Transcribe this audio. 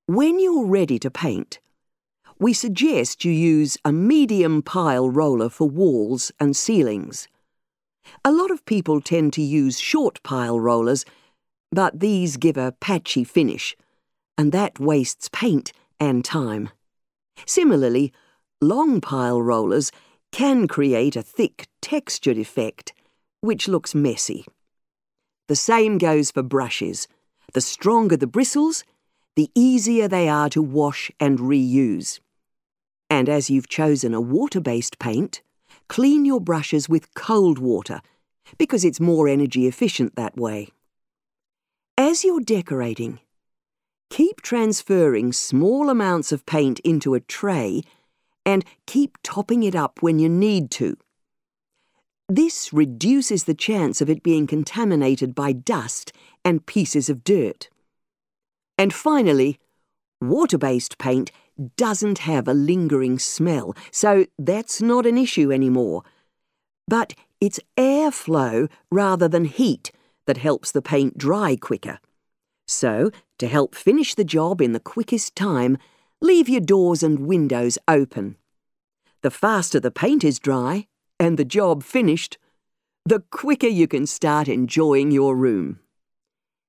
When you're ready to paint, we suggest you use a medium pile roller for walls and ceilings. A lot of people tend to use short pile rollers, but these give a patchy finish, and that wastes paint and time. Similarly, long pile rollers can create a thick textured effect, which looks messy. The same goes for brushes. The stronger the bristles, the easier they are to wash and reuse. And as you've chosen a water-based paint, clean your brushes with cold water, because it's more energy efficient that way. As you're decorating, keep transferring small amounts of paint into a tray and keep topping it up when you need to. This reduces the chance of it being contaminated by dust and pieces of dirt. And finally, water-based paint doesn't have a lingering smell, so that's not an issue anymore. But it's airflow rather than heat that helps the paint dry quicker. So, to help finish the job in the quickest time, leave your doors and windows open. The faster the paint is dry and the job finished, the quicker you can start enjoying your room.